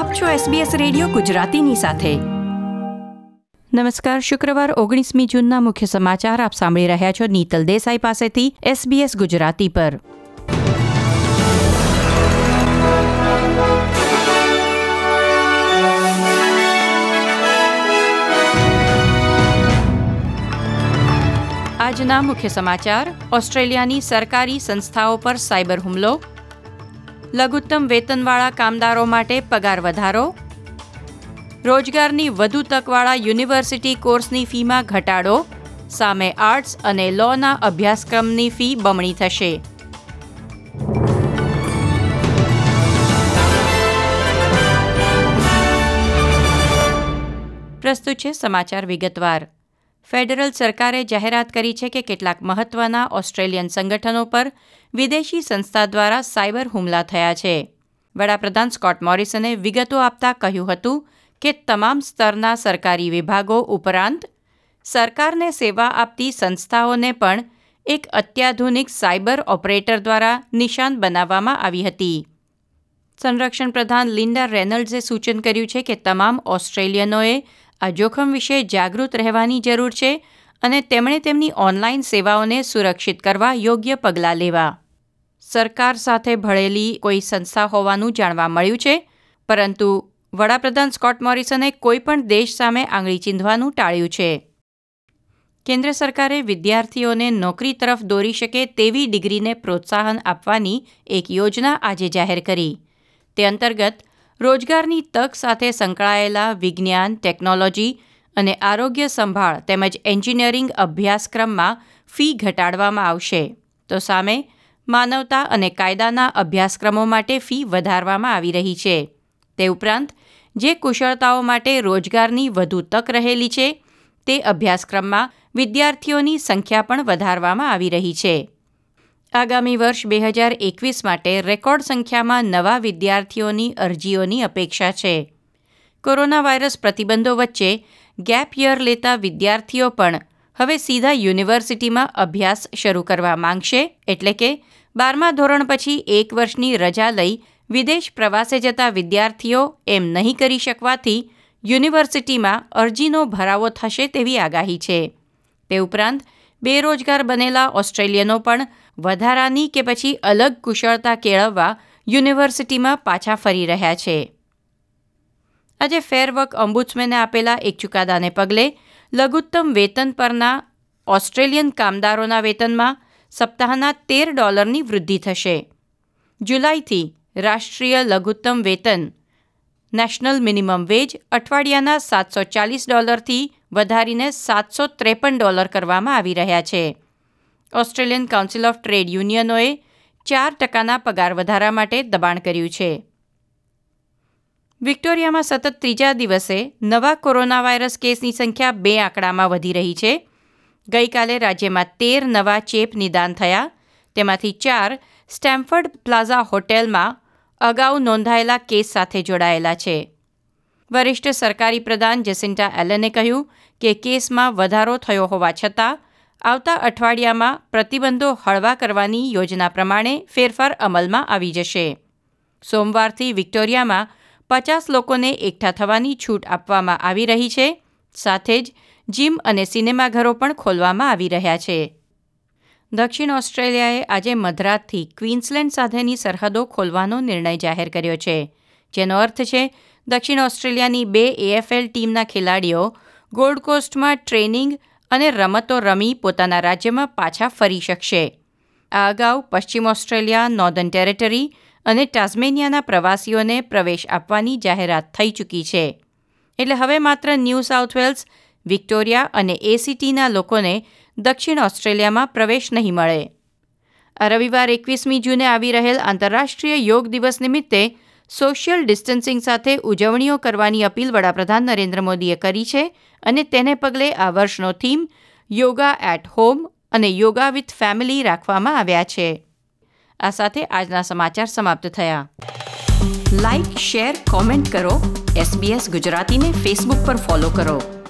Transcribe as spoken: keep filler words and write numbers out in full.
આપ છો SBS radio ગુજરાતીની સાથે. નમસ્કાર. શુક્રવાર ઓગણીસમી જૂનના મુખ્ય સમાચાર આપ સાંભળી રહ્યા છો નીતલ દેસાઈ પાસેથી એસબીએસ ગુજરાતી પર. આજના મુખ્ય સમાચાર: ઓસ્ટ્રેલિયાની સરકારી સંસ્થાઓ પર સાયબર હુમલો, લઘુત્તમ વેતનવાળા કામદારો માટે પગાર વધારો, રોજગારની વધુ તકવાળા યુનિવર્સિટી કોર્સની ફીમાં ઘટાડો, સામે આર્ટ્સ અને લોના અભ્યાસક્રમની ફી બમણી થશે. પ્રસ્તુત છે સમાચાર વિગતવાર. ફેડરલ સરકારે જાહેરાત કરી છે કે કેટલાક મહત્વના ઓસ્ટ્રેલિયન સંગઠનો પર વિદેશી સંસ્થા દ્વારા સાયબર હુમલા થયા છે. વડાપ્રધાન સ્કોટ મોરિસને વિગતો આપતા કહ્યું હતું કે તમામ સ્તરના સરકારી વિભાગો ઉપરાંત સરકારને સેવા આપતી સંસ્થાઓને પણ એક અત્યાધુનિક સાયબર ઓપરેટર દ્વારા નિશાન બનાવવામાં આવી હતી. સંરક્ષણ પ્રધાન લિન્ડા રેનલ્ડ્સે સૂચન કર્યું છે કે તમામ ઓસ્ટ્રેલિયનોએ આ જોખમ વિશે જાગૃત રહેવાની જરૂર છે અને તેમણે તેમની ઓનલાઈન સેવાઓને સુરક્ષિત કરવા યોગ્ય પગલાં લેવા. સરકાર સાથે ભળેલી કોઈ સંસ્થા હોવાનું જાણવા મળ્યું છે, પરંતુ વડાપ્રધાન સ્કોટ મોરિસને કોઈપણ દેશ સામે આંગળી ચીંધવાનું ટાળ્યું છે. કેન્દ્ર સરકારે વિદ્યાર્થીઓને નોકરી તરફ દોરી શકે તેવી ડિગ્રીને પ્રોત્સાહન આપવાની એક યોજના આજે જાહેર કરી. તે અંતર્ગત રોજગારની તક સાથે સંકળાયેલા વિજ્ઞાન, ટેકનોલોજી અને આરોગ્ય સંભાળ તેમજ એન્જિનિયરિંગ અભ્યાસક્રમમાં ફી ઘટાડવામાં આવશે, તો સામે માનવતા અને કાયદાના અભ્યાસક્રમો માટે ફી વધારવામાં આવી રહી છે. તે ઉપરાંત જે કુશળતાઓ માટે રોજગારની વધુ તક રહેલી છે તે અભ્યાસક્રમમાં વિદ્યાર્થીઓની સંખ્યા પણ વધારવામાં આવી રહી છે. આગામી વર્ષ બે હજાર એકવીસ માટે રેકોર્ડ સંખ્યામાં નવા વિદ્યાર્થીઓની અરજીઓની અપેક્ષા છે. કોરોના વાયરસ પ્રતિબંધો વચ્ચે ગેપ યર લેતા વિદ્યાર્થીઓ પણ હવે સીધા યુનિવર્સિટીમાં અભ્યાસ શરૂ કરવા માંગશે, એટલે કે બારમા ધોરણ પછી એક વર્ષની રજા લઈ વિદેશ પ્રવાસે જતા વિદ્યાર્થીઓ એમ નહીં કરી શકવાથી યુનિવર્સિટીમાં અરજીનો ભરાવો થશે તેવી આગાહી છે. તે ઉપરાંત બેરોજગાર બનેલા ઓસ્ટ્રેલિયનો પણ વધારાની કે પછી અલગ કુશળતા કેળવવા યુનિવર્સિટીમાં પાછા ફરી રહ્યા છે. આજે ફેર વર્ક ઓમ્બુડ્સમેને આપેલા એક ચુકાદાને પગલે લઘુત્તમ વેતન પરના ઓસ્ટ્રેલિયન કામદારોના વેતનમાં સપ્તાહના તેર ડોલરની વૃદ્ધિ થશે. જુલાઈથી રાષ્ટ્રીય લઘુત્તમ વેતન નેશનલ મિનિમમ વેજ અઠવાડિયાના સાતસો ચાલીસ ડોલરથી વધારીને સાતસો ત્રેપન ડોલર કરવામાં આવી રહ્યા છે. ઓસ્ટ્રેલિયન કાઉન્સિલ ઓફ ટ્રેડ યુનિયનોએ ચાર ટકાના પગાર વધારા માટે દબાણ કર્યું છે. વિક્ટોરિયામાં સતત ત્રીજા દિવસે નવા કોરોના વાયરસ કેસની સંખ્યા બે આંકડામાં વધી રહી છે. ગઈકાલે રાજ્યમાં તેર નવા ચેપ નિદાન થયા, તેમાંથી ચાર સ્ટેમ્ફર્ડ પ્લાઝા હોટેલમાં અગાઉ નોંધાયેલા કેસ સાથે જોડાયેલા છે. વરિષ્ઠ સરકારી પ્રધાન જેસિન્ટા એલને કહ્યું કે કેસમાં વધારો થયો હોવા છતાં આવતા અઠવાડિયામાં પ્રતિબંધો હળવા કરવાની યોજના પ્રમાણે ફેરફાર અમલમાં આવી જશે. સોમવારથી વિક્ટોરિયામાં પચાસ લોકોને એકઠા થવાની છૂટ આપવામાં આવી રહી છે. સાથે જ જીમ અને સિનેમાઘરો પણ ખોલવામાં આવી રહ્યા છે. દક્ષિણ ઓસ્ટ્રેલિયાએ આજે મધરાતથી ક્વીન્સલેન્ડ સાથેની સરહદો ખોલવાનો નિર્ણય જાહેર કર્યો છે, જેનો અર્થ છે દક્ષિણ ઓસ્ટ્રેલિયાની બે એએફએલ ટીમના ખેલાડીઓ ગોલ્ડ કોસ્ટમાં ટ્રેનિંગ અને રમતો રમી પોતાના રાજ્યમાં પાછા ફરી શકશે. આ અગાઉ પશ્ચિમ ઓસ્ટ્રેલિયા, નોર્ધન ટેરેટરી અને ટાસ્મેનિયાના પ્રવાસીઓને પ્રવેશ આપવાની જાહેરાત થઈ ચૂકી છે. એટલે હવે માત્ર ન્યૂ સાઉથ વેલ્સ, વિક્ટોરિયા અને એસીટીના લોકોને દક્ષિણ ઓસ્ટ્રેલિયામાં પ્રવેશ નહીં મળે. આ રવિવાર એકવીસમી જૂને આવી રહેલ આંતરરાષ્ટ્રીય યોગ દિવસ નિમિત્તે સોશિયલ ડિસ્ટન્સિંગ સાથે ઉજવણીઓ કરવાની અપીલ વડાપ્રધાન નરેન્દ્ર મોદીએ કરી છે અને તેને પગલે આ વર્ષનો થીમ યોગા એટ હોમ અને યોગા વિથ ફેમિલી રાખવામાં આવ્યા છે. આ સાથે આજના સમાચાર સમાપ્ત થયા. લાઇક, શેર, કોમેન્ટ કરો. એસબીએસ ગુજરાતીને ફેસબુક પર ફોલો કરો.